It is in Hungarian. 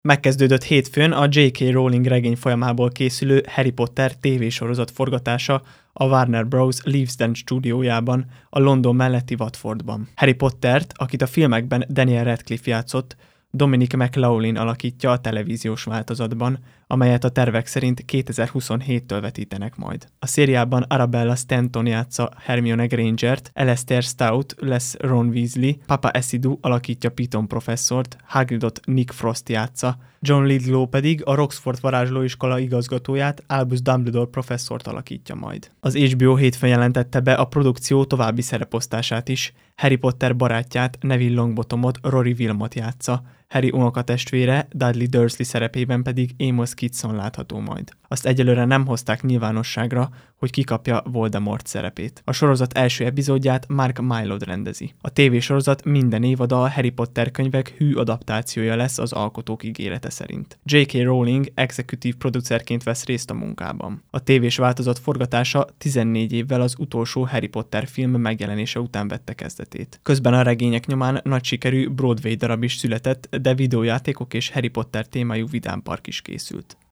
Megkezdődött hétfőn a J.K. Rowling regény folyamából készülő Harry Potter tévésorozat forgatása a Warner Bros. Leavesden stúdiójában, a London melletti Watfordban. Harry Pottert, akit a filmekben Daniel Radcliffe játszott, Dominic McLaughlin alakítja a televíziós változatban, amelyet a tervek szerint 2027-től vetítenek majd. A szériában Arabella Stanton játsza Hermione Grangert, Alastair Stout lesz Ron Weasley, Papa Esidu alakítja Piton professzort, Hagridot Nick Frost játsza, John Lithgow pedig a Roxford varázslóiskola igazgatóját, Albus Dumbledore professzort alakítja majd. Az HBO hétfőn jelentette be a produkció további szereposztását is. Harry Potter barátját, Neville Longbottomot Rory Wilmot játsza, Harry unokatestvére, Dudley Dursley szerepében pedig Amos Kitson látható majd. Azt egyelőre nem hozták nyilvánosságra, hogy kikapja Voldemort szerepét. A sorozat első epizódját Mark Mylod rendezi. A tévésorozat minden évada a Harry Potter könyvek hű adaptációja lesz az alkotók ígérete szerint. J.K. Rowling executive producerként vesz részt a munkában. A tévés változat forgatása 14 évvel az utolsó Harry Potter film megjelenése után vette kezdetét. Közben a regények nyomán nagy sikerű Broadway darab is született, de videójátékok és Harry Potter témájú vidámpark is készült.